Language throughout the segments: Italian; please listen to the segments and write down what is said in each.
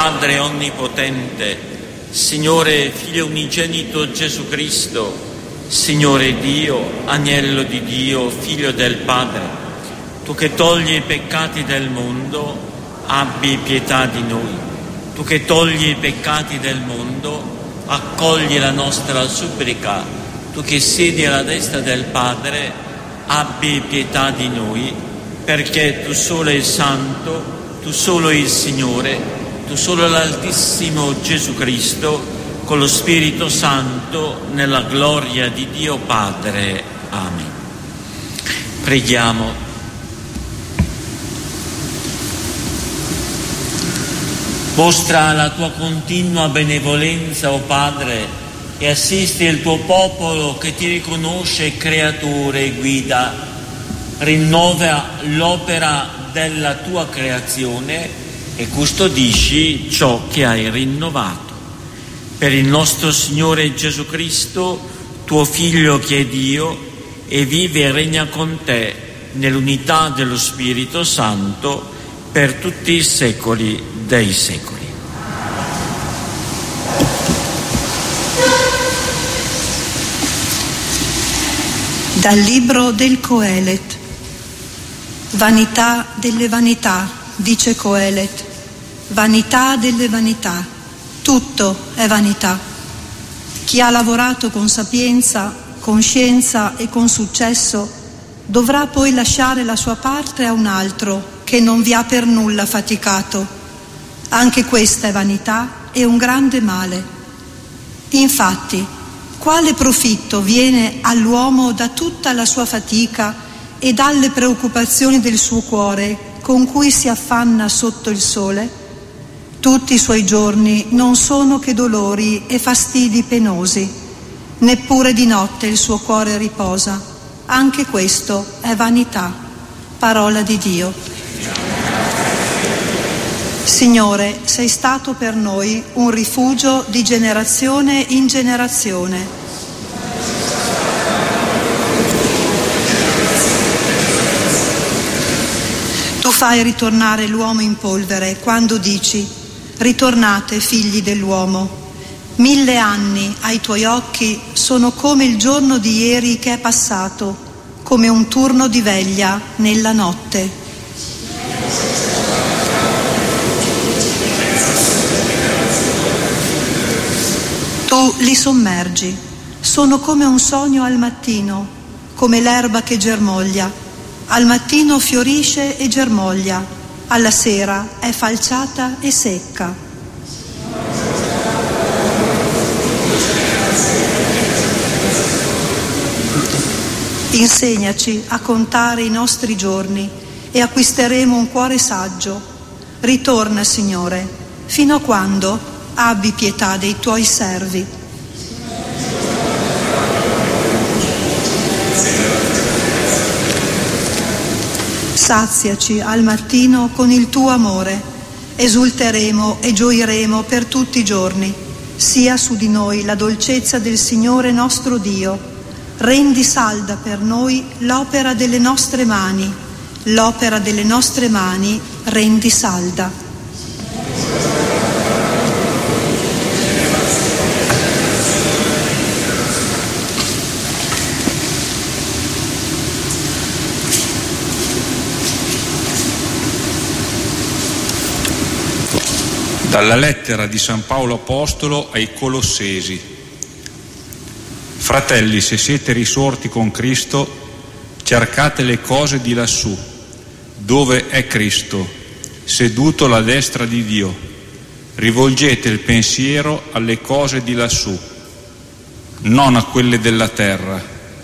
Padre onnipotente, Signore Figlio unigenito Gesù Cristo, Signore Dio, Agnello di Dio, Figlio del Padre, Tu che togli i peccati del mondo, abbi pietà di noi. Tu che togli i peccati del mondo, accogli la nostra supplica. Tu che siedi alla destra del Padre, abbi pietà di noi, perché Tu solo il Santo, Tu solo il Signore, Tu solo l'Altissimo Gesù Cristo, con lo Spirito Santo, nella gloria di Dio Padre. Amen. Preghiamo. Mostra la Tua continua benevolenza, o Padre, e assisti il Tuo popolo che Ti riconosce creatore e guida. Rinnova l'opera della Tua creazione e custodisci ciò che hai rinnovato. Per il nostro Signore Gesù Cristo, Tuo Figlio che è Dio e vive e regna con Te nell'unità dello Spirito Santo per tutti i secoli dei secoli. Dal libro del Coelet. Vanità delle vanità, dice Coelet, vanità delle vanità, tutto è vanità. Chi ha lavorato con sapienza, con scienza e con successo dovrà poi lasciare la sua parte a un altro che non vi ha per nulla faticato. Anche questa è vanità e un grande male. Infatti, quale profitto viene all'uomo da tutta la sua fatica e dalle preoccupazioni del suo cuore con cui si affanna sotto il sole? Tutti i suoi giorni non sono che dolori e fastidi penosi, neppure di notte il suo cuore riposa. Anche questo è vanità. Parola di Dio. Signore, sei stato per noi un rifugio di generazione in generazione. Tu fai ritornare l'uomo in polvere quando dici: ritornate figli dell'uomo. 1000 anni ai tuoi occhi sono come il giorno di ieri che è passato, come un turno di veglia nella notte. Tu li sommergi, sono come un sogno al mattino, come l'erba che germoglia. Al mattino fiorisce e germoglia, alla sera è falciata e secca. Insegnaci a contare i nostri giorni e acquisteremo un cuore saggio. Ritorna, Signore, fino a quando? Abbi pietà dei tuoi servi. Saziaci al mattino con il tuo amore, esulteremo e gioiremo per tutti i giorni. Sia su di noi la dolcezza del Signore nostro Dio. Rendi salda per noi l'opera delle nostre mani, l'opera delle nostre mani rendi salda. Dalla lettera di San Paolo Apostolo ai Colossesi. Fratelli, se siete risorti con Cristo, cercate le cose di lassù, dove è Cristo, seduto alla destra di Dio. Rivolgete il pensiero alle cose di lassù, non a quelle della terra.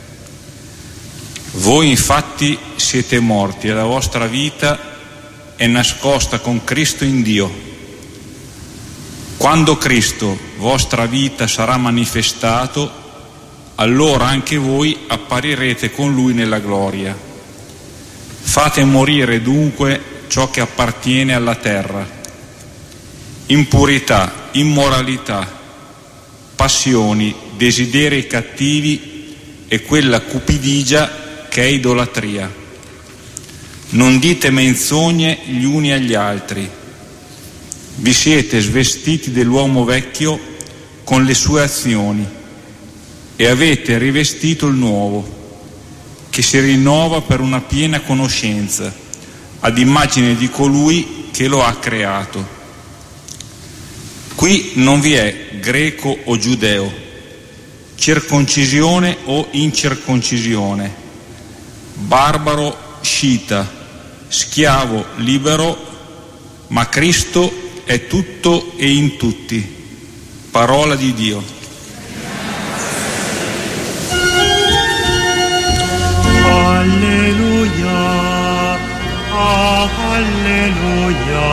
Voi infatti siete morti e la vostra vita è nascosta con Cristo in Dio. Quando Cristo, vostra vita, sarà manifestato, allora anche voi apparirete con Lui nella gloria. Fate morire dunque ciò che appartiene alla terra: impurità, immoralità, passioni, desideri cattivi e quella cupidigia che è idolatria. Non dite menzogne gli uni agli altri. Vi siete svestiti dell'uomo vecchio con le sue azioni e avete rivestito il nuovo, che si rinnova per una piena conoscenza, ad immagine di colui che lo ha creato. Qui non vi è greco o giudeo, circoncisione o incirconcisione, barbaro, scita, schiavo, libero, ma Cristo è tutto e in tutti. Parola di Dio. Alleluia, alleluia,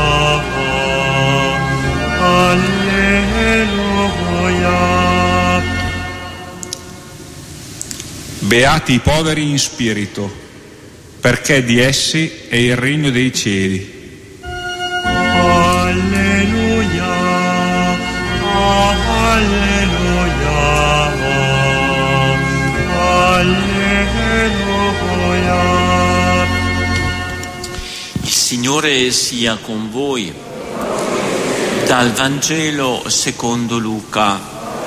alleluia. Beati i poveri in spirito, perché di essi è il regno dei cieli. Alleluia, alleluia, alleluia. Il Signore sia con voi. Dal Vangelo secondo Luca.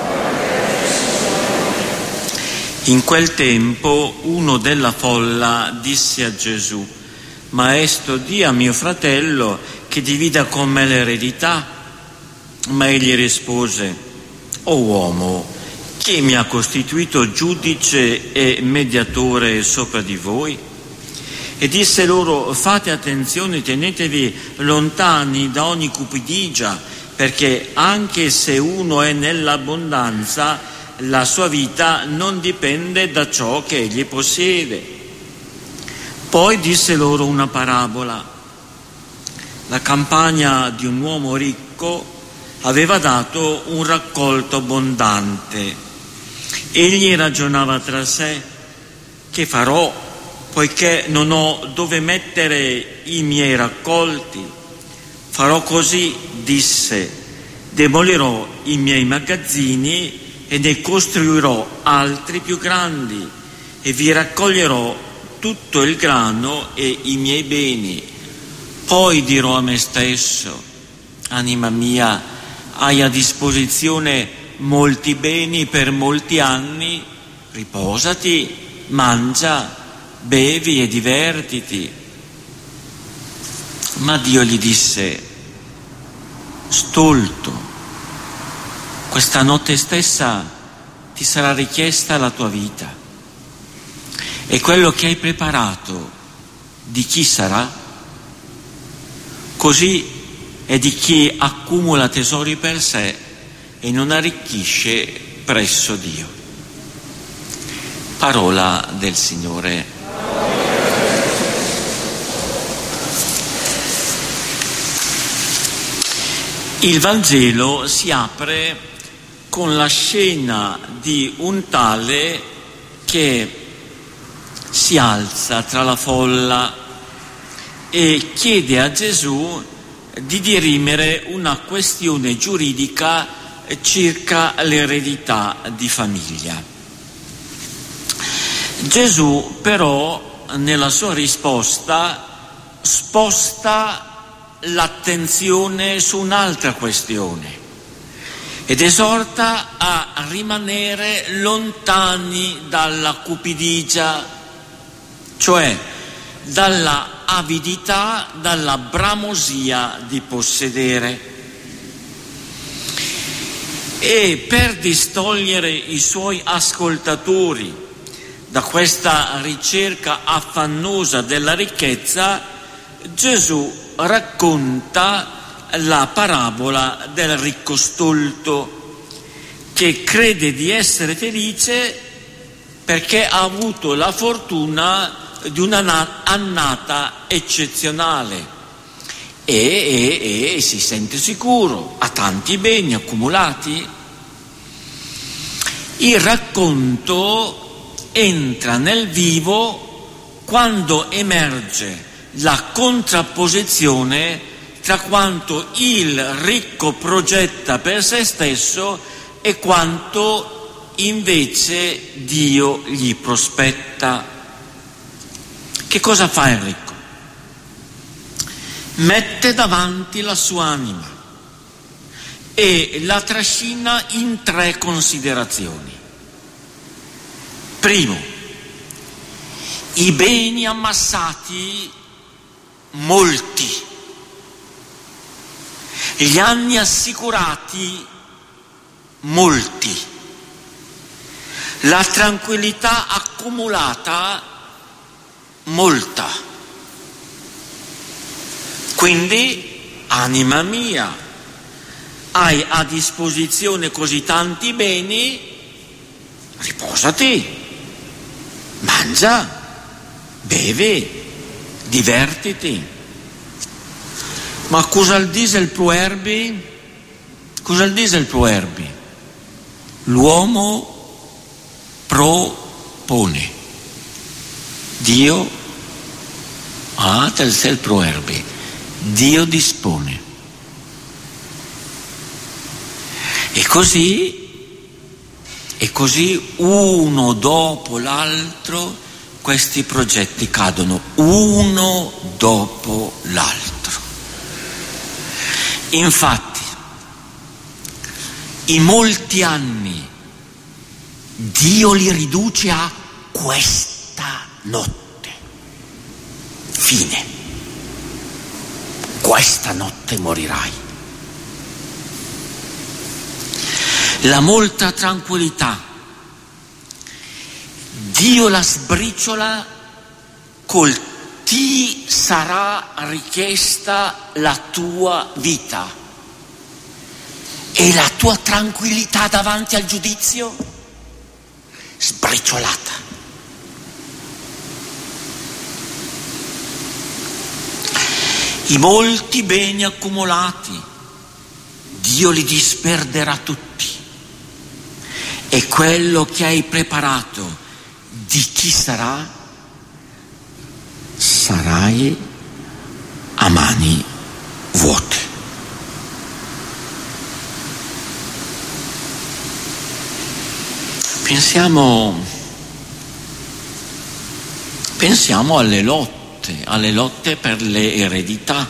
In quel tempo uno della folla disse a Gesù: Maestro, di a mio fratello che divida con me l'eredità. Ma egli rispose: O uomo, chi mi ha costituito giudice e mediatore sopra di voi? E disse loro: fate attenzione, tenetevi lontani da ogni cupidigia, perché anche se uno è nell'abbondanza, la sua vita non dipende da ciò che egli possiede. Poi disse loro una parabola. La campagna di un uomo ricco aveva dato un raccolto abbondante. Egli ragionava tra sé: che farò, poiché non ho dove mettere i miei raccolti? Farò così, disse: demolirò i miei magazzini e ne costruirò altri più grandi e vi raccoglierò tutto il grano e i miei beni. Poi dirò a me stesso: anima mia, hai a disposizione molti beni per molti anni, riposati, mangia, bevi e divertiti. Ma Dio gli disse: stolto, questa notte stessa ti sarà richiesta la tua vita, e quello che hai preparato di chi sarà? Così è di chi accumula tesori per sé e non arricchisce presso Dio. Parola del Signore. Il Vangelo si apre con la scena di un tale che si alza tra la folla e chiede a Gesù di dirimere una questione giuridica circa l'eredità di famiglia. Gesù però nella sua risposta sposta l'attenzione su un'altra questione ed esorta a rimanere lontani dalla cupidigia, cioè dalla avidità, dalla bramosia di possedere. E per distogliere i suoi ascoltatori da questa ricerca affannosa della ricchezza, Gesù racconta la parabola del ricco stolto che crede di essere felice perché ha avuto la fortuna di un'annata eccezionale e si sente sicuro, ha tanti beni accumulati. Il racconto entra nel vivo quando emerge la contrapposizione tra quanto il ricco progetta per se stesso e quanto invece Dio gli prospetta. Che cosa fa il ricco? Mette davanti la sua anima, e la trascina in 3 considerazioni. Primo, i beni ammassati molti, gli anni assicurati molti, la tranquillità accumulata molta. Quindi, anima mia, hai a disposizione così tanti beni, riposati, mangia, bevi, divertiti. Ma cosa dice il proverbio? Cosa dice il proverbio? L'uomo propone, Dio, c'è il proverbio, Dio dispone. E così uno dopo l'altro questi progetti cadono, uno dopo l'altro. Infatti, in molti anni Dio li riduce a questa notte. Fine. Questa notte morirai. La molta tranquillità, Dio la sbriciola col ti sarà richiesta la tua vita e la tua tranquillità davanti al giudizio sbriciolata. I molti beni accumulati, Dio li disperderà tutti. E quello che hai preparato di chi sarà, sarai a mani vuote. Pensiamo alle lotte per le eredità,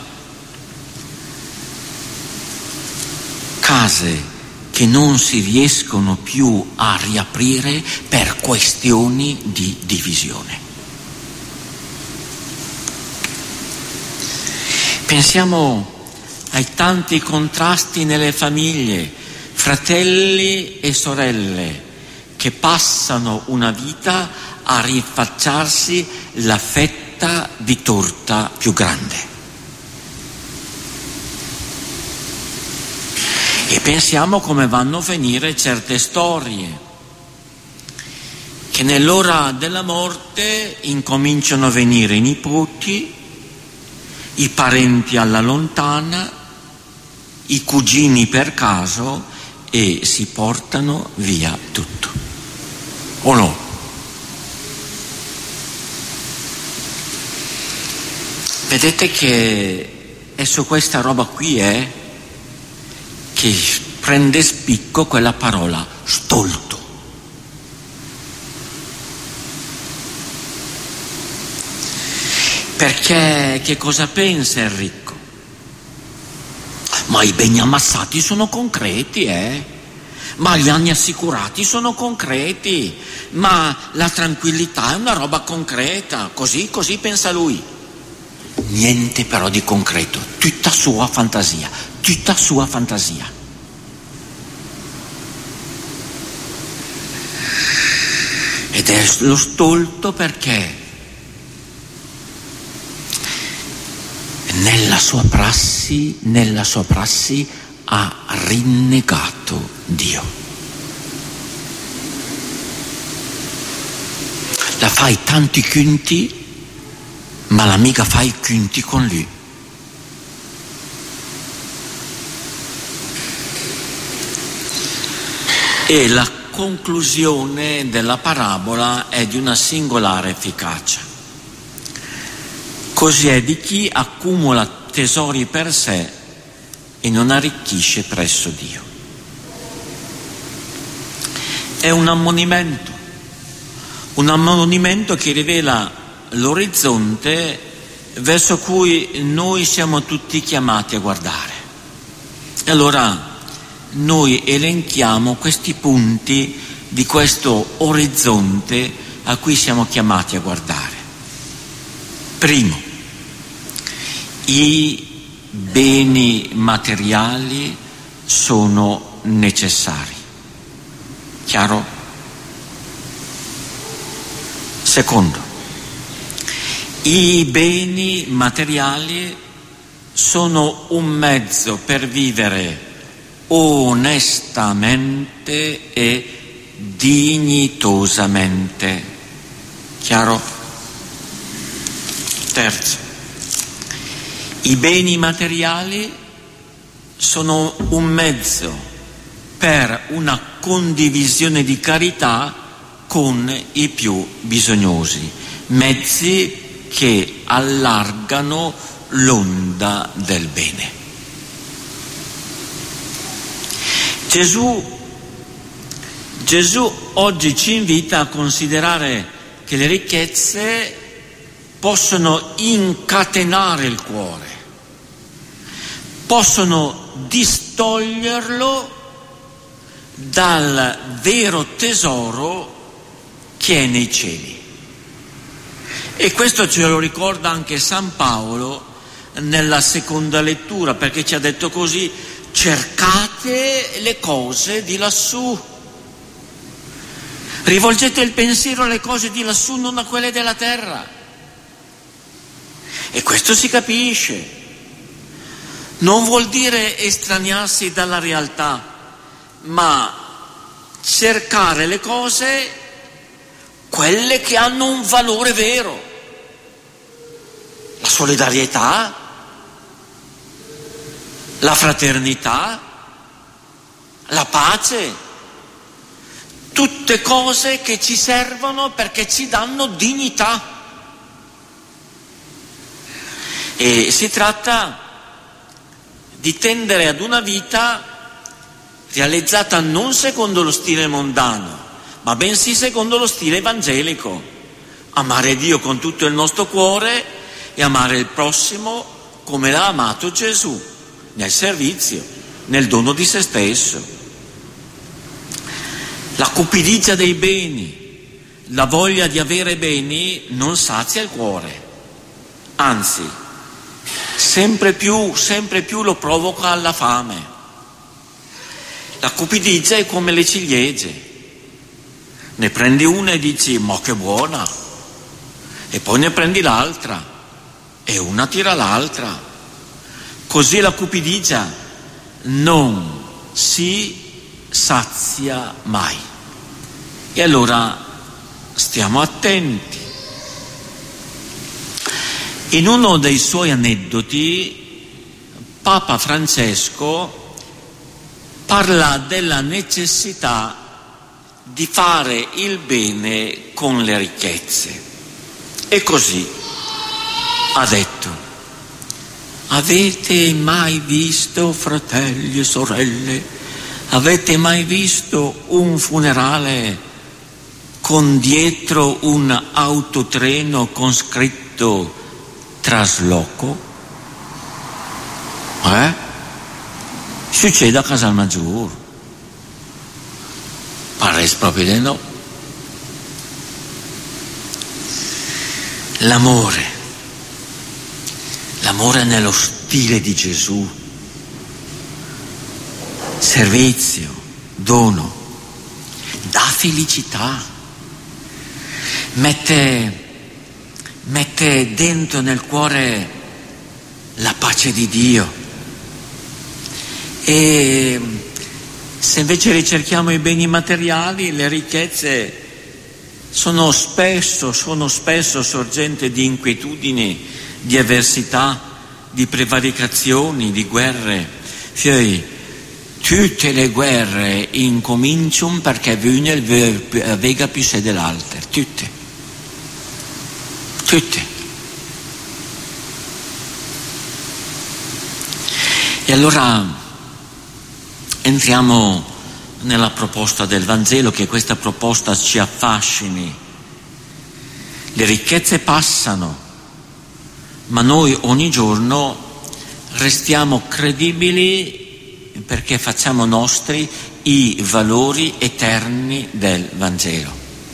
case che non si riescono più a riaprire per questioni di divisione. Pensiamo ai tanti contrasti nelle famiglie, fratelli e sorelle che passano una vita a rifacciarsi la fetta di torta più grande. E pensiamo come vanno a finire certe storie, che nell'ora della morte incominciano a venire i nipoti, i parenti alla lontana, i cugini per caso e si portano via tutto. O no? Vedete che è su questa roba qui che prende spicco quella parola stolto. Perché che cosa pensa il ricco? Ma i beni ammassati sono concreti, ma gli anni assicurati sono concreti, ma la tranquillità è una roba concreta, così pensa lui. Niente però di concreto, tutta sua fantasia. Ed è lo stolto perché nella sua prassi ha rinnegato Dio. La fai tanti conti, ma la mica fai conti con lui. E la conclusione della parabola è di una singolare efficacia. Così è di chi accumula tesori per sé e non arricchisce presso Dio. È un ammonimento che rivela l'orizzonte verso cui noi siamo tutti chiamati a guardare. E allora noi elenchiamo questi punti di questo orizzonte a cui siamo chiamati a guardare. Primo, i beni materiali sono necessari. Chiaro? Secondo, i beni materiali sono un mezzo per vivere onestamente e dignitosamente. Chiaro? Terzo, i beni materiali sono un mezzo per una condivisione di carità con i più bisognosi, mezzi che allargano l'onda del bene. Gesù oggi ci invita a considerare che le ricchezze possono incatenare il cuore, possono distoglierlo dal vero tesoro che è nei cieli. E questo ce lo ricorda anche San Paolo nella seconda lettura, perché ci ha detto così: cercate le cose di lassù, rivolgete il pensiero alle cose di lassù, non a quelle della terra. E questo si capisce. Non vuol dire estraniarsi dalla realtà, ma cercare le cose, quelle che hanno un valore vero. La solidarietà, la fraternità, la pace, tutte cose che ci servono perché ci danno dignità. E si tratta di tendere ad una vita realizzata non secondo lo stile mondano, ma bensì secondo lo stile evangelico. Amare Dio con tutto il nostro cuore e amare il prossimo come l'ha amato Gesù, nel servizio, nel dono di se stesso. La cupidigia dei beni, la voglia di avere beni non sazia il cuore, anzi sempre più lo provoca alla fame. La cupidigia è come le ciliegie, ne prendi una e dici ma che buona, e poi ne prendi l'altra e una tira l'altra. Così la cupidigia non si sazia mai. E allora stiamo attenti. In uno dei suoi aneddoti, Papa Francesco parla della necessità di fare il bene con le ricchezze. E così ha detto: avete mai visto, fratelli e sorelle, avete mai visto un funerale con dietro un autotreno con scritto trasloco? Succede a Casalmaggiore. Pare proprio di no. L'amore nello stile di Gesù, servizio, dono, dà felicità, mette dentro nel cuore la pace di Dio. E se invece ricerchiamo i beni materiali, le ricchezze sono spesso sorgente di inquietudini, di avversità, di prevaricazioni, di guerre. Tutte le guerre incominciano perché viene vega più sé dell'altra, tutte. E allora entriamo nella proposta del Vangelo, che questa proposta ci affascini. Le ricchezze passano, ma noi ogni giorno restiamo credibili perché facciamo nostri i valori eterni del Vangelo.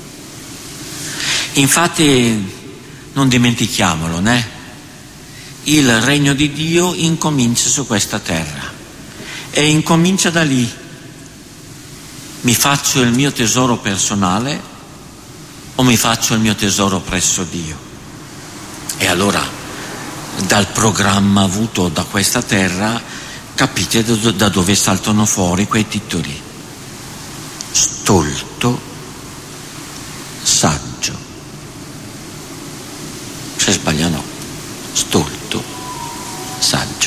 Infatti, non dimentichiamolo, né? Il regno di Dio incomincia su questa terra e incomincia da lì. Mi faccio il mio tesoro personale o mi faccio il mio tesoro presso Dio? E allora, dal programma avuto da questa terra, capite da dove saltano fuori quei titoli: stolto, saggio. Se sbaglia no, stolto, saggio.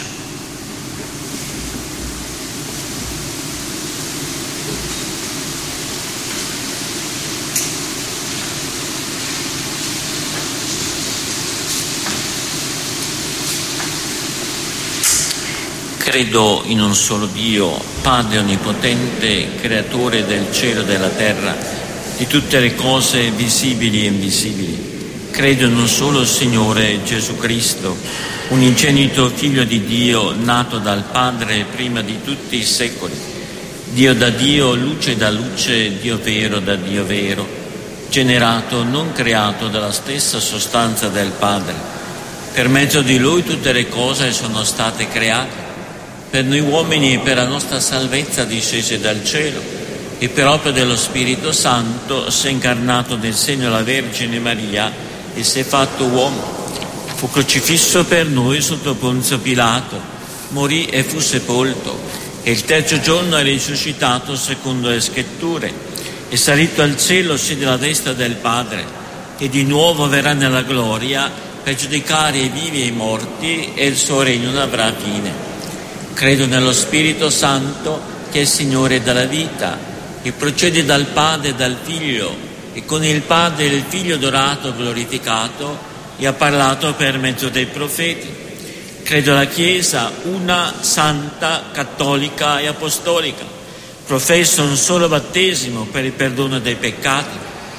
Credo in un solo Dio, Padre onnipotente, creatore del cielo e della terra, di tutte le cose visibili e invisibili. Credo in un solo Signore Gesù Cristo, unigenito Figlio di Dio, nato dal Padre prima di tutti i secoli, Dio da Dio, luce da luce, Dio vero da Dio vero, generato, non creato, dalla stessa sostanza del Padre. Per mezzo di Lui tutte le cose sono state create. Per noi uomini e per la nostra salvezza discese dal cielo e per opera dello Spirito Santo si è incarnato nel seno della Vergine Maria e si è fatto uomo. Fu crocifisso per noi sotto Ponzio Pilato, morì e fu sepolto e il terzo giorno è risuscitato secondo le Scritture, è salito al cielo, siede alla destra del Padre e di nuovo verrà nella gloria per giudicare i vivi e i morti e il suo regno non avrà fine. Credo nello Spirito Santo, che è il Signore della vita, che procede dal Padre e dal Figlio, e con il Padre e il Figlio adorato e glorificato, e ha parlato per mezzo dei profeti. Credo alla Chiesa, una, santa, cattolica e apostolica. Professo un solo battesimo per il perdono dei peccati.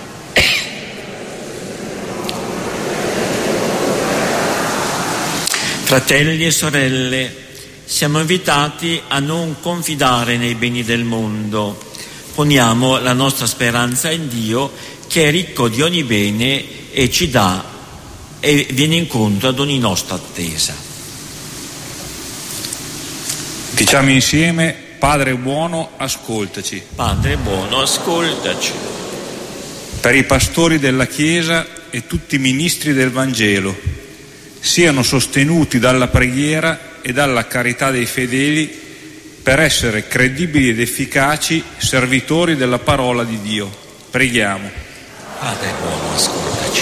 Fratelli e sorelle, siamo invitati a non confidare nei beni del mondo. Poniamo la nostra speranza in Dio, che è ricco di ogni bene e ci dà e viene incontro ad ogni nostra attesa. Diciamo insieme: Padre buono, ascoltaci. Padre buono, ascoltaci. Per i pastori della Chiesa e tutti i ministri del Vangelo, siano sostenuti dalla preghiera e dalla carità dei fedeli per essere credibili ed efficaci servitori della parola di Dio. Preghiamo. Padre buono, ascoltaci.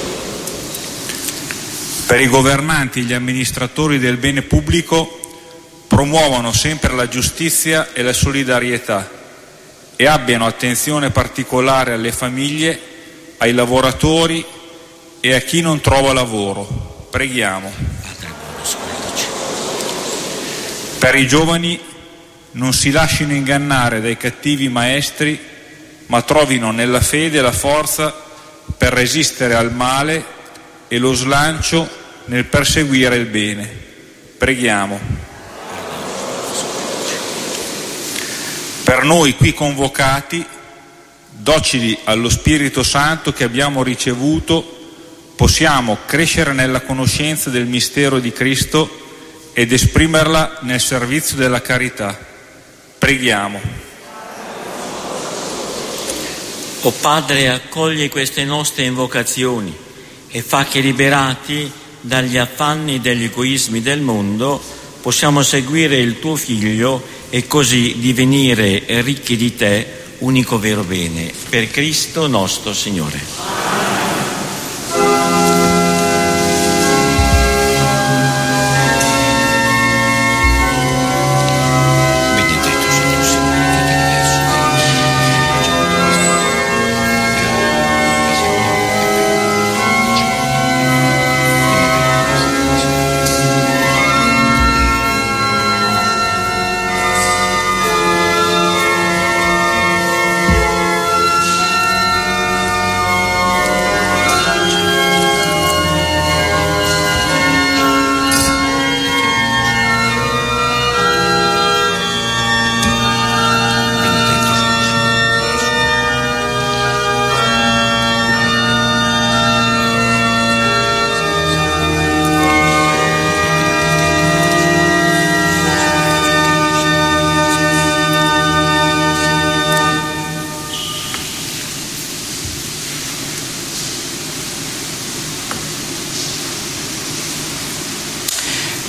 Per i governanti e gli amministratori del bene pubblico, promuovano sempre la giustizia e la solidarietà e abbiano attenzione particolare alle famiglie, ai lavoratori e a chi non trova lavoro. Preghiamo. Padre buono, ascoltaci. Per i giovani, non si lasciino ingannare dai cattivi maestri, ma trovino nella fede la forza per resistere al male e lo slancio nel perseguire il bene. Preghiamo. Per noi qui convocati, docili allo Spirito Santo che abbiamo ricevuto, possiamo crescere nella conoscenza del mistero di Cristo ed esprimerla nel servizio della carità. Preghiamo. O Padre, accogli queste nostre invocazioni e fa che, liberati dagli affanni e dagli egoismi del mondo, possiamo seguire il tuo Figlio e così divenire ricchi di te, unico vero bene. Per Cristo nostro Signore.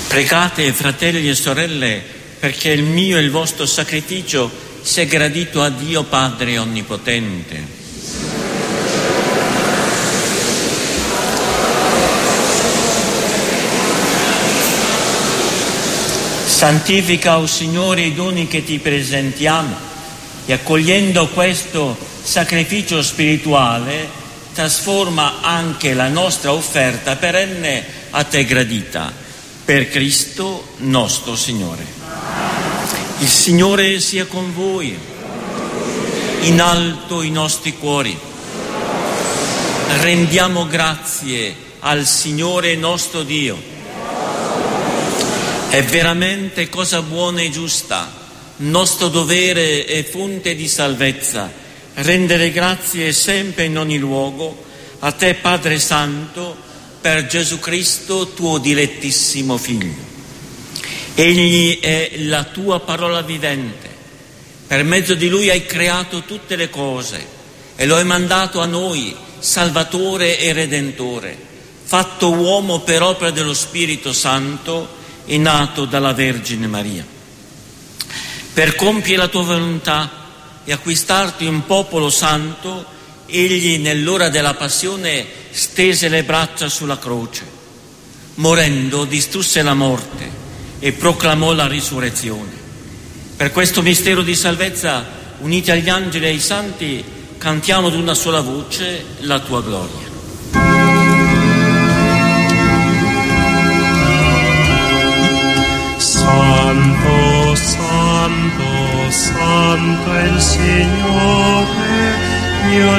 Pregate, fratelli e sorelle, perché il mio e il vostro sacrificio sia gradito a Dio Padre Onnipotente. Santifica, o Signore, i doni che ti presentiamo e, accogliendo questo sacrificio spirituale, trasforma anche la nostra offerta perenne a te gradita, per Cristo nostro Signore. Il Signore sia con voi, in alto i nostri cuori. Rendiamo grazie al Signore nostro Dio. È veramente cosa buona e giusta, nostro dovere e fonte di salvezza, rendere grazie sempre in ogni luogo a te, Padre Santo, per Gesù Cristo, tuo dilettissimo Figlio. Egli è la tua parola vivente. Per mezzo di Lui hai creato tutte le cose e lo hai mandato a noi, Salvatore e Redentore, fatto uomo per opera dello Spirito Santo e nato dalla Vergine Maria. Per compiere la tua volontà e acquistarti un popolo santo, egli nell'ora della passione stese le braccia sulla croce. Morendo distrusse la morte e proclamò la risurrezione. Per questo mistero di salvezza, uniti agli angeli e ai santi, cantiamo ad una sola voce la tua gloria. Santo, santo, santo è il Signore, Dio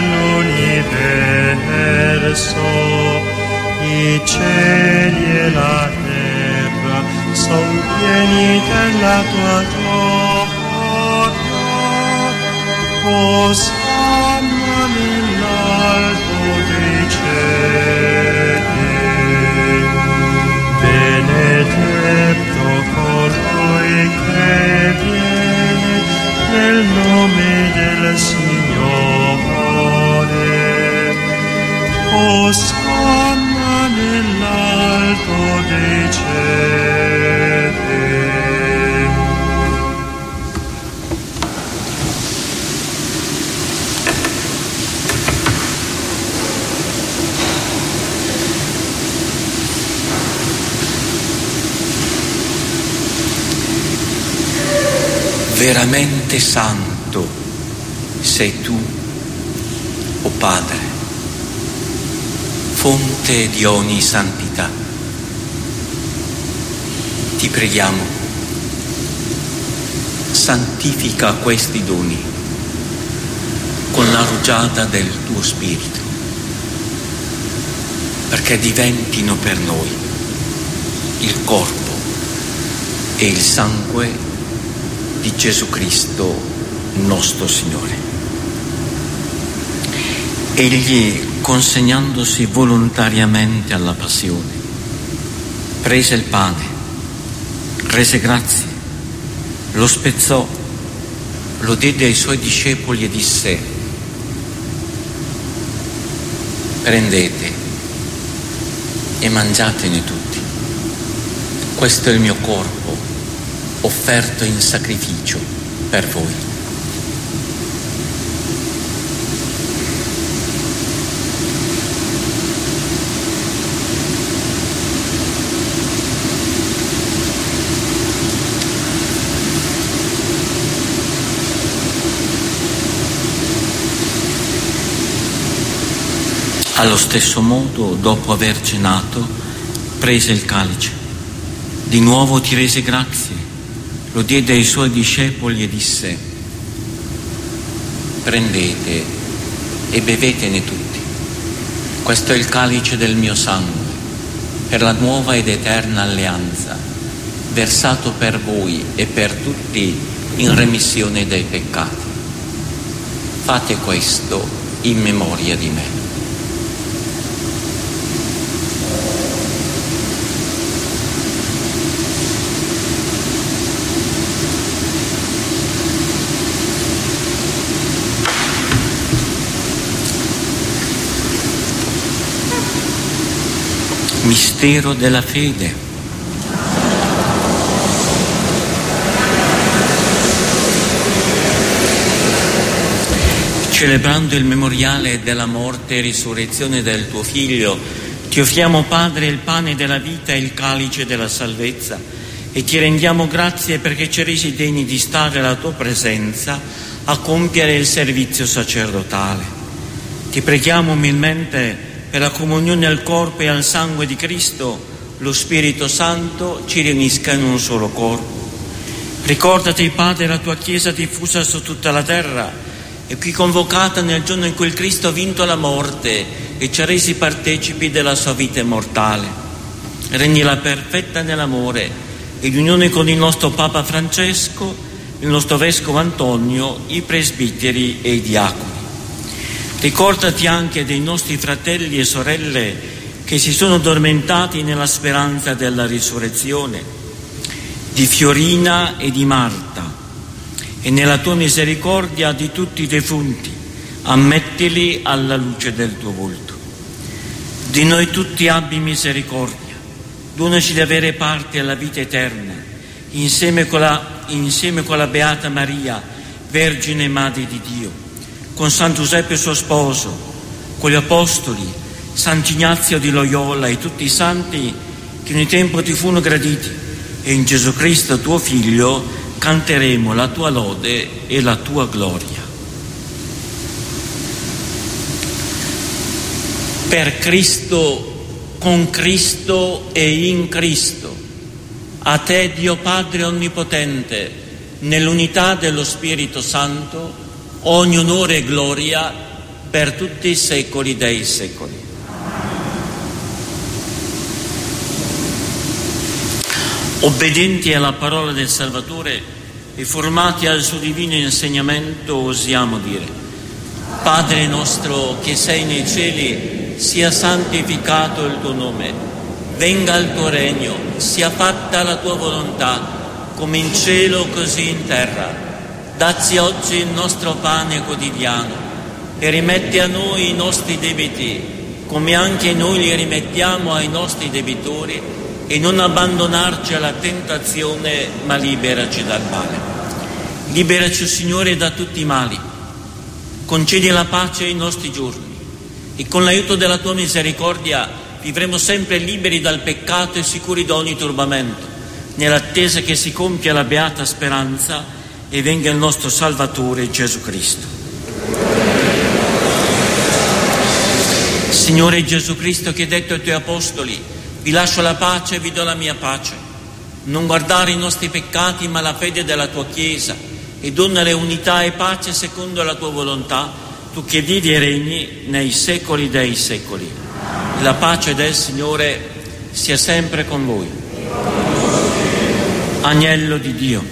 dell'universo. I cieli e la terra son pieni della tua gloria. Osanna nell'alto dei cieli. Benedetto colui che viene nel nome del Signore. Osanna nell'alto dei cieli. Veramente santo sei tu, o Padre, fonte di ogni santità. Ti preghiamo, santifica questi doni con la rugiada del tuo Spirito, perché diventino per noi il corpo e il sangue di Gesù Cristo nostro Signore. Egli, consegnandosi volontariamente alla passione, prese il pane, rese grazie, lo spezzò, lo diede ai suoi discepoli e disse: prendete e mangiatene tutti, questo è il mio corpo offerto in sacrificio per voi. Allo stesso modo, dopo aver cenato, prese il calice, di nuovo ti rese grazie, lo diede ai suoi discepoli e disse: prendete e bevetene tutti, questo è il calice del mio sangue, per la nuova ed eterna alleanza, versato per voi e per tutti in remissione dei peccati. Fate questo in memoria di me. Mistero della fede. Celebrando il memoriale della morte e risurrezione del tuo Figlio, ti offriamo, Padre, il pane della vita e il calice della salvezza e ti rendiamo grazie perché ci hai resi degni di stare alla tua presenza a compiere il servizio sacerdotale. Ti preghiamo umilmente per la comunione al corpo e al sangue di Cristo, lo Spirito Santo ci riunisca in un solo corpo. Ricordati, Padre, la tua Chiesa diffusa su tutta la terra e qui convocata nel giorno in cui il Cristo ha vinto la morte e ci ha resi partecipi della sua vita immortale. Rendila perfetta nell'amore e in unione con il nostro Papa Francesco, il nostro Vescovo Antonio, i presbiteri e i diaconi. Ricordati anche dei nostri fratelli e sorelle che si sono addormentati nella speranza della risurrezione, di Fiorina e di Marta, e nella tua misericordia di tutti i defunti, ammettili alla luce del tuo volto. Di noi tutti abbi misericordia, donaci di avere parte alla vita eterna, insieme con la Beata Maria, Vergine Madre di Dio, con San Giuseppe suo sposo, con gli Apostoli, Sant'Ignazio di Loyola e tutti i santi che in un tempo ti furono graditi, e in Gesù Cristo tuo Figlio canteremo la tua lode e la tua gloria. Per Cristo, con Cristo e in Cristo, a te Dio Padre Onnipotente, nell'unità dello Spirito Santo, ogni onore e gloria per tutti i secoli dei secoli. Obbedienti alla parola del Salvatore e formati al suo divino insegnamento, osiamo dire: Padre nostro che sei nei cieli, sia santificato il tuo nome, venga il tuo regno, sia fatta la tua volontà, come in cielo così in terra. Dacci oggi il nostro pane quotidiano e rimetti a noi i nostri debiti, come anche noi li rimettiamo ai nostri debitori, e non abbandonarci alla tentazione, ma liberaci dal male. Liberaci, Signore, da tutti i mali, concedi la pace ai nostri giorni e con l'aiuto della tua misericordia vivremo sempre liberi dal peccato e sicuri da ogni turbamento, nell'attesa che si compia la beata speranza e venga il nostro Salvatore Gesù Cristo. Signore Gesù Cristo, che hai detto ai tuoi apostoli: vi lascio la pace e vi do la mia pace. Non guardare i nostri peccati, ma la fede della tua Chiesa, e donale unità e pace secondo la tua volontà, tu che vivi e regni nei secoli dei secoli. La pace del Signore sia sempre con voi. Agnello di Dio.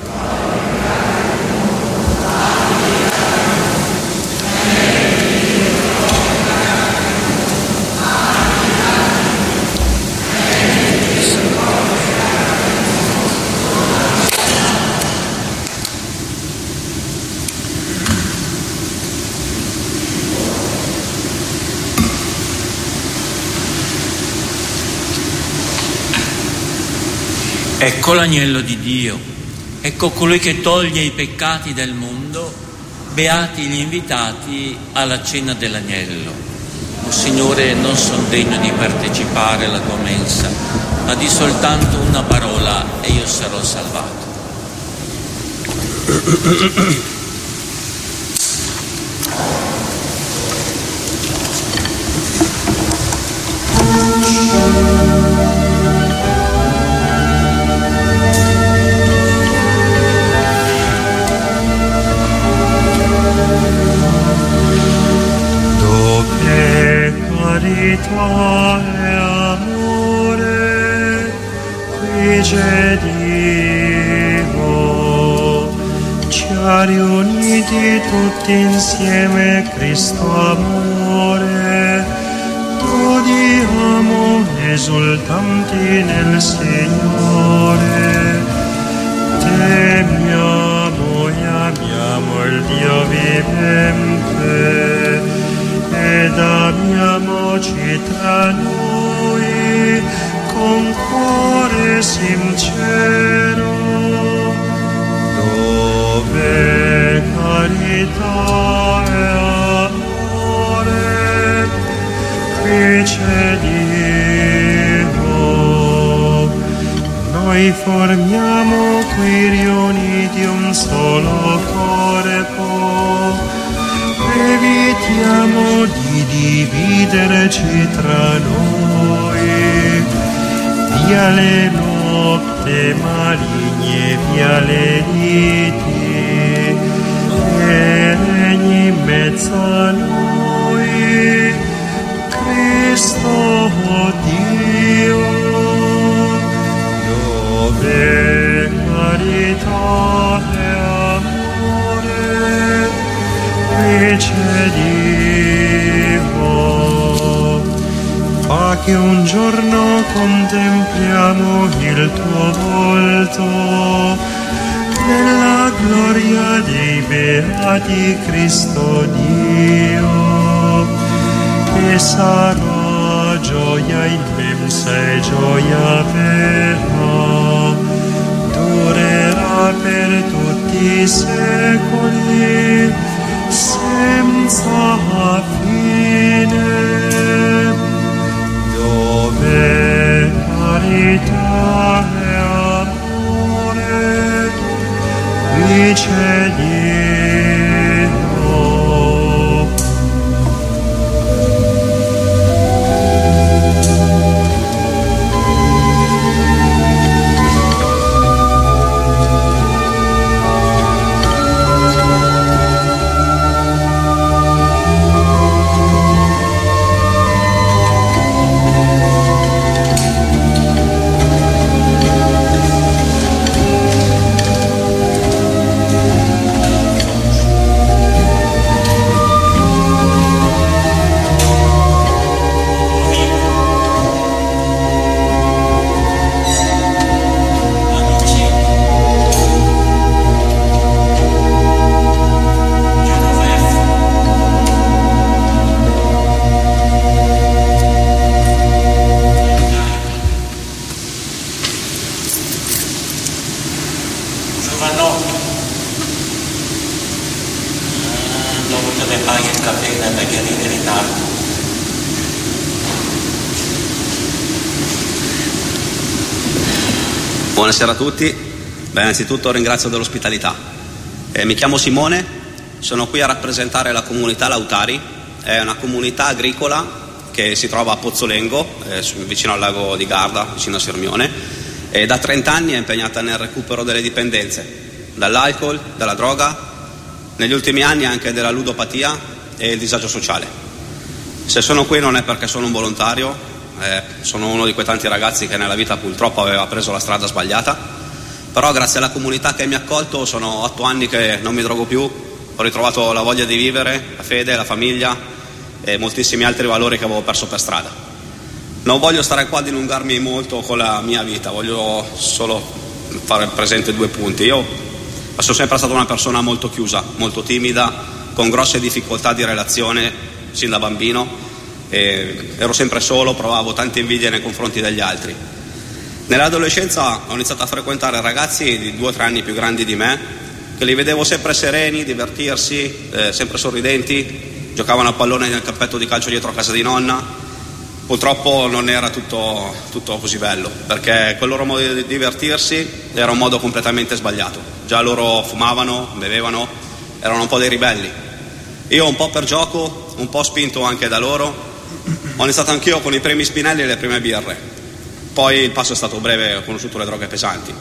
Ecco l'agnello di Dio, ecco colui che toglie i peccati del mondo, beati gli invitati alla cena dell'agnello. O Signore, non sono degno di partecipare alla tua mensa, ma di soltanto una parola e io sarò salvato. Carità e amore, qui c'è Dio, ci ha riuniti tutti insieme Cristo amore, godiamo esultanti nel Signore, temiamo e amiamo il Dio vivente, ed amiamoci tra noi con cuore sincero, dove carità e Vice Dio, noi formiamo qui riuniti un solo corpo, evitiamo di dividerci tra noi, via le lotte maligne, via le liti, e regni in mezzo a noi, Cristo Dio, dove carità e amore, vice Dio, fa che un giorno contempliamo il tuo volto nella gloria dei beati Cristo Dio, che sarà gioia immensa e gioia vera, durerà per tutti i secoli senza fine, dove carità e amore, vice Dio. Buonasera a tutti. Innanzitutto ringrazio dell'ospitalità. Mi chiamo Simone, sono qui a rappresentare la comunità Lautari. È una comunità agricola che si trova a Pozzolengo, vicino al lago di Garda, vicino a Sirmione, e da 30 anni è impegnata nel recupero delle dipendenze, dall'alcol, dalla droga, negli ultimi anni anche della ludopatia e il disagio sociale. Se sono qui non è perché sono un volontario, sono uno di quei tanti ragazzi che nella vita purtroppo aveva preso la strada sbagliata, però grazie alla comunità che mi ha accolto sono 8 anni che non mi drogo più, ho ritrovato la voglia di vivere, la fede, la famiglia e moltissimi altri valori che avevo perso per strada. Non voglio stare qua a dilungarmi molto con la mia vita, voglio solo fare presente 2 punti. Io sono sempre stata una persona molto chiusa, molto timida, con grosse difficoltà di relazione sin da bambino. Ero sempre solo, provavo tante invidie nei confronti degli altri. Nell'adolescenza ho iniziato a frequentare ragazzi di 2 o 3 anni più grandi di me, che li vedevo sempre sereni, divertirsi, sempre sorridenti, giocavano a pallone nel campetto di calcio dietro a casa di nonna. Purtroppo non era tutto così bello, perché quel loro modo di divertirsi era un modo completamente sbagliato. Già loro fumavano, bevevano, erano un po' dei ribelli. Io un po' per gioco, un po' spinto anche da loro, ho iniziato anch'io con i primi spinelli e le prime birre. Poi il passo è stato breve, ho conosciuto le droghe pesanti.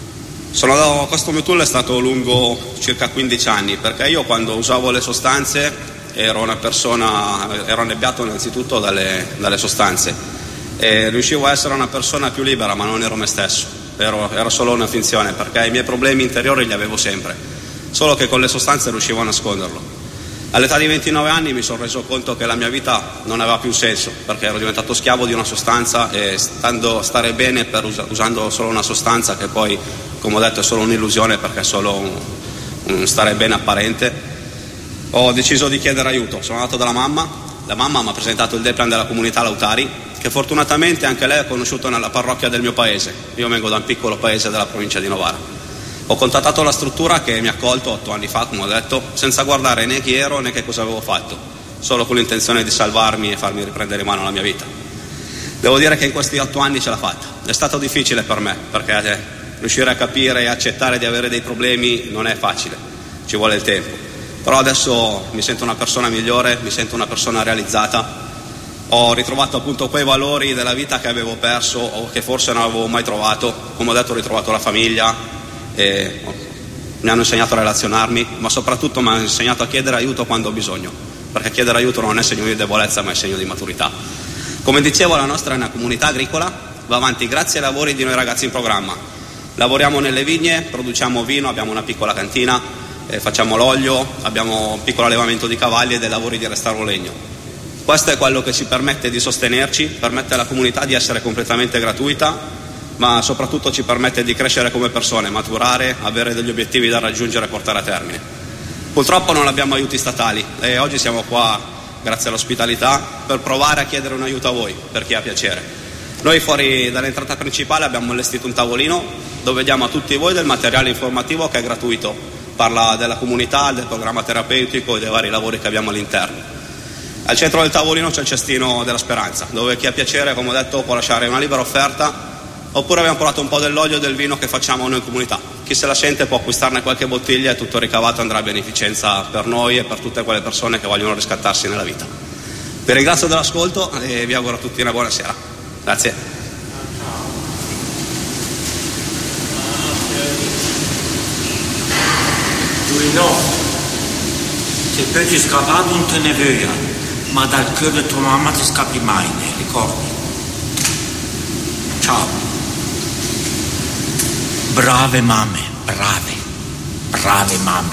Questo mio tour è stato lungo circa 15 anni, perché io quando usavo le sostanze ero annebbiato innanzitutto dalle sostanze e riuscivo a essere una persona più libera, ma non ero me stesso, era solo una finzione, perché i miei problemi interiori li avevo sempre, solo che con le sostanze riuscivo a nasconderlo. All'età di 29 anni mi sono reso conto che la mia vita non aveva più senso, perché ero diventato schiavo di una sostanza e stare bene usando solo una sostanza che poi, come ho detto, è solo un'illusione, perché è solo un stare bene apparente. Ho deciso di chiedere aiuto, sono andato dalla mamma, la mamma mi ha presentato il Deplan della comunità Lautari, che fortunatamente anche lei ha conosciuto nella parrocchia del mio paese. Io vengo da un piccolo paese della provincia di Novara. Ho contattato la struttura che mi ha accolto 8 anni fa, come ho detto, senza guardare né chi ero né che cosa avevo fatto. solo con l'intenzione di salvarmi e farmi riprendere in mano la mia vita. Devo dire che in questi 8 anni ce l'ha fatta. È stato difficile per me, perché riuscire a capire e accettare di avere dei problemi non è facile, ci vuole il tempo. Però adesso mi sento una persona migliore, mi sento una persona realizzata. Ho ritrovato appunto quei valori della vita che avevo perso o che forse non avevo mai trovato. Come ho detto, ho ritrovato la famiglia, e mi hanno insegnato a relazionarmi, ma soprattutto mi hanno insegnato a chiedere aiuto quando ho bisogno, perché chiedere aiuto non è segno di debolezza ma è segno di maturità. Come dicevo, la nostra è una comunità agricola, va avanti grazie ai lavori di noi ragazzi in programma. Lavoriamo nelle vigne, produciamo vino, abbiamo una piccola cantina, facciamo l'olio, abbiamo un piccolo allevamento di cavalli e dei lavori di restauro legno. Questo è quello che ci permette di sostenerci, permette alla comunità di essere completamente gratuita, ma soprattutto ci permette di crescere come persone, maturare, avere degli obiettivi da raggiungere e portare a termine. Purtroppo non abbiamo aiuti statali e oggi siamo qua, grazie all'ospitalità, per provare a chiedere un aiuto a voi, per chi ha piacere. Noi fuori dall'entrata principale abbiamo allestito un tavolino dove diamo a tutti voi del materiale informativo che è gratuito, parla della comunità, del programma terapeutico e dei vari lavori che abbiamo all'interno. Al centro del tavolino c'è il cestino della speranza, dove chi ha piacere, come ho detto, può lasciare una libera offerta, oppure abbiamo portato un po' dell'olio e del vino che facciamo noi in comunità. Chi se la sente può acquistarne qualche bottiglia e tutto il ricavato andrà a beneficenza per noi e per tutte quelle persone che vogliono riscattarsi nella vita. Vi ringrazio dell'ascolto e vi auguro a tutti una buona sera. Grazie. Se poi ti scappato non te ne voglia, ma dal cuore di tua mamma ti scappi mai, ne ricordi? Ciao. Brave mamme, brave mamme.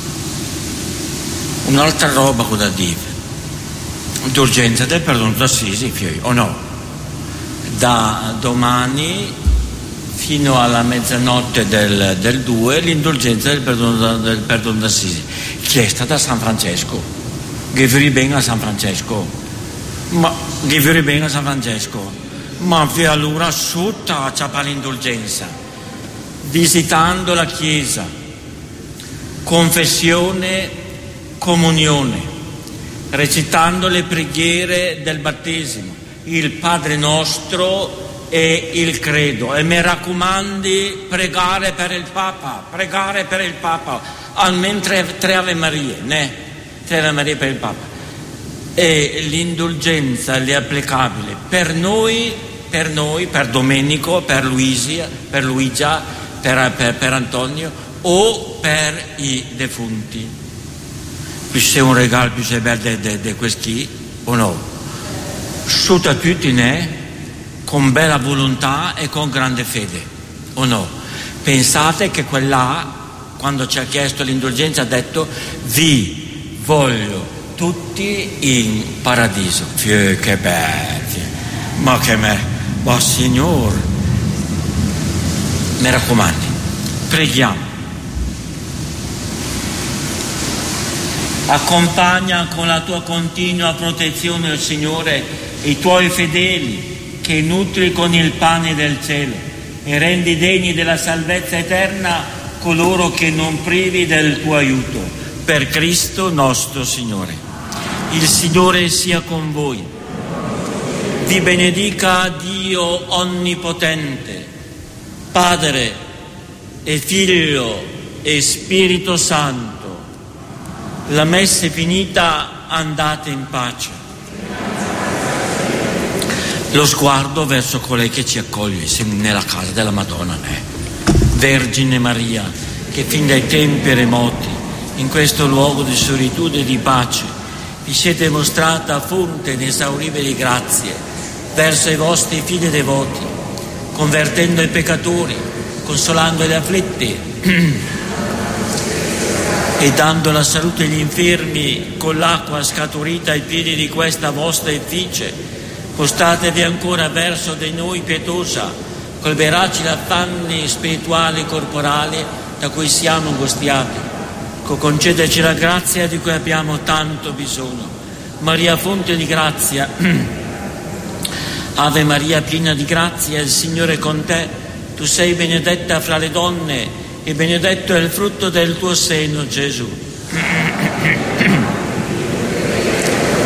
Un'altra roba che da dire. D'urgenza del perdono d'Assisi, figlio, o no? Da domani fino alla mezzanotte del 2 l'indulgenza del perdono d'Assisi, chiesta da San Francesco. Giveri bene a San Francesco. Ma vi allora sotto c'è l'indulgenza, visitando la chiesa, confessione, comunione, recitando le preghiere del battesimo, il Padre Nostro e il credo. E mi raccomandi, pregare per il Papa, almeno tre Ave Marie, ne? 3 Ave Marie per il Papa. E l'indulgenza è applicabile per noi, per Domenico, per Luigia, per Antonio o per i defunti. Qui c'è un regalo più bello di questi, o no? Sotto a tutti, ne? Con bella volontà e con grande fede, o no? Pensate che quella, quando ci ha chiesto l'indulgenza, ha detto: vi voglio tutti in paradiso. Che bello, ma Signore, mi raccomandi, preghiamo. Accompagna con la tua continua protezione, il Signore, i tuoi fedeli che nutri con il pane del cielo e rendi degni della salvezza eterna coloro che non privi del tuo aiuto. Per Cristo nostro Signore. Il Signore sia con voi. Vi benedica Dio Onnipotente, Padre e Figlio e Spirito Santo. La messa è finita, andate in pace. Lo sguardo verso colei che ci accoglie nella casa della Madonna, Vergine Maria, che fin dai tempi remoti, in questo luogo di solitudine e di pace, vi siete mostrata fonte inesauribili grazie verso i vostri figli devoti, convertendo i peccatori, consolando gli afflitti e dando la salute agli infermi con l'acqua scaturita ai piedi di questa vostra effigie. Costatevi ancora verso di noi pietosa, col veraci affanni spirituali e corporali da cui siamo angustiati. Concedeci la grazia di cui abbiamo tanto bisogno. Maria, fonte di grazia, Ave Maria, piena di grazia, il Signore è con te. Tu sei benedetta fra le donne e benedetto è il frutto del tuo seno, Gesù.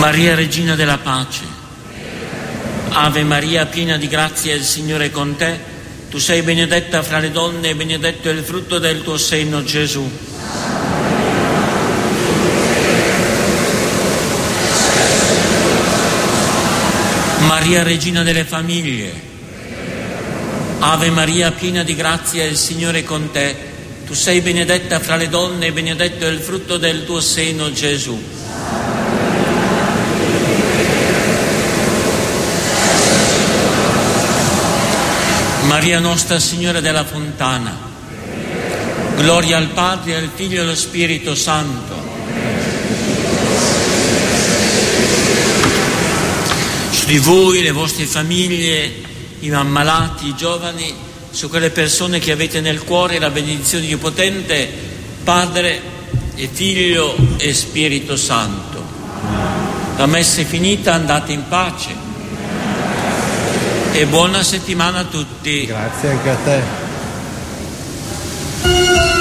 Maria, Regina della Pace. Ave Maria, piena di grazia, il Signore è con te. Tu sei benedetta fra le donne e benedetto è il frutto del tuo seno, Gesù. Maria, Regina delle famiglie. Ave Maria, piena di grazia, il Signore è con te. Tu sei benedetta fra le donne e benedetto è il frutto del tuo seno, Gesù. Maria Nostra Signora della Fontana. Gloria al Padre, al Figlio e allo Spirito Santo. Su di voi, le vostre famiglie, i ammalati, i giovani, su quelle persone che avete nel cuore la benedizione di Potente, Padre e Figlio e Spirito Santo. La messa è finita, andate in pace e buona settimana a tutti. Grazie anche a te.